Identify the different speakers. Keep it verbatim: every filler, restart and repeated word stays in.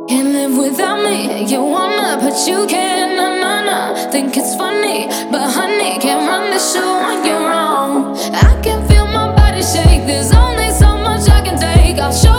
Speaker 1: Can't live without me. You wanna, but you can't. Nah, nah, nah. Think it's funny, but honey, can't run the show on your own. I can feel my body shake. There's only so much I can take. I'll show